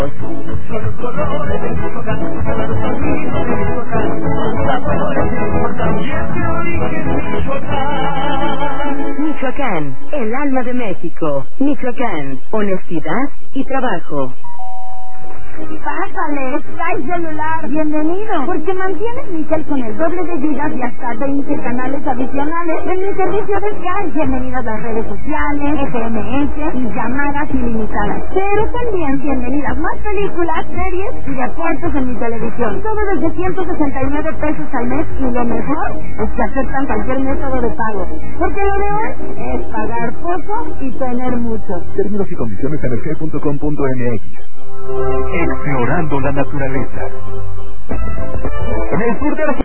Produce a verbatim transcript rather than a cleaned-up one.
Son colores de Michoacán, colores caminos de Michoacán, son sabores de Michoacán y es de origen Michoacán. Michoacán, el alma de México. Michoacán, honestidad y trabajo. Pásale, Sky Celular. Bienvenido, porque mantienes mi cel con el doble de gigas y hasta veinte canales adicionales en mi servicio de Sky. Bienvenidas las redes sociales, F M S y llamadas ilimitadas. Pero también bienvenidas más películas, series y deportes en mi televisión. Todo desde ciento sesenta y nueve pesos al mes y lo mejor es que aceptan cualquier método de pago. Porque lo de hoy es pagar poco y tener mucho. Términos y condiciones en sky punto com punto m x. Explorando la naturaleza. En el sur de